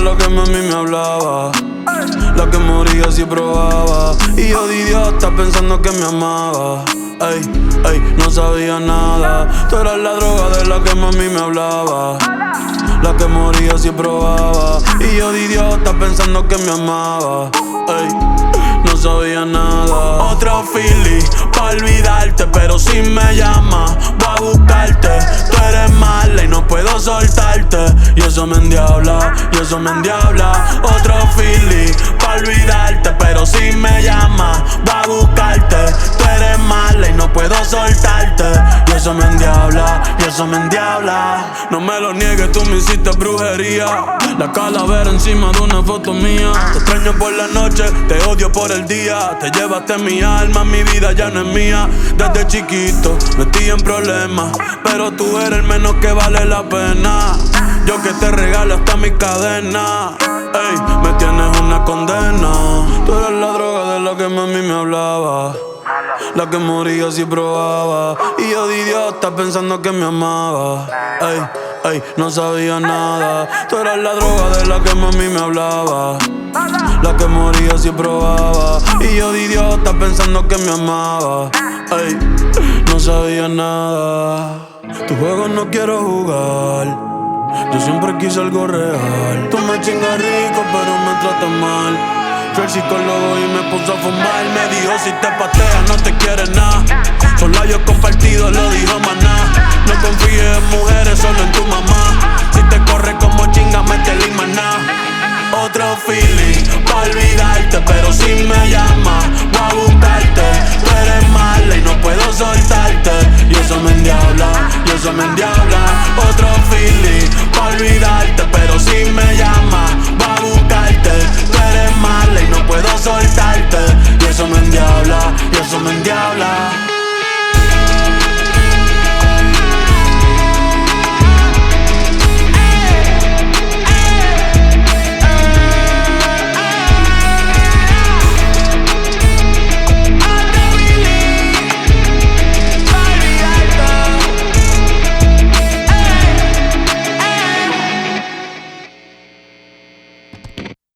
la que mami me hablaba, la que moría si probaba. Y yo de idiota pensando que me amaba. Ey, ey, no sabía nada. Tú eras la droga de la que mami me hablaba, la que moría si probaba. Y yo de idiota pensando que me amaba. Ey, no sabía nada. Otro feeling pa' olvidarte, pero si me llamas voy a buscarte. Tú eres mala y no puedo soltarte, y eso me endiabla, y eso me endiabla. Otro feeling pa' olvidarte, pero si me llamas voy a buscarte. Tú eres mala y no puedo soltarte, y eso me endiabla, y eso me endiabla. No me lo niegues, tú me hiciste brujería. La calavera encima de una foto mía. Te extraño por la noche, te odio por el día. Te llevaste mi alma, mi vida ya no es mía. Desde chiquito metí en problemas, pero tú eres el menos que vale la pena. Yo que te regalo hasta mi cadena. Ey, me tienes una condena. Tú eres la droga de la que mami me hablaba, la que moría si probaba. Y yo de idiota pensando que me amaba. Ey, ey, no sabía nada. Tú eras la droga de la que mami me hablaba, la que moría si probaba. Y yo de idiota pensando que me amaba. Ey, no sabía nada. Tu juego no quiero jugar. Yo siempre quise algo real. Tú me chingas rico pero me tratas mal. Fui al psicólogo y me puso a fumar. Me dijo si te pateas no te quieres nada. Son labios compartidos, lo dijo maná. No confíes en mujeres, solo en tu mamá. Si te corre como chinga, métele y maná. Otro feeling pa' olvidarte, pero si me llamas voy a buscarte. Tú eres mala y no puedo soltarte, y eso me endiabla, y eso me endiabla. Otro feeling pa' olvidarte.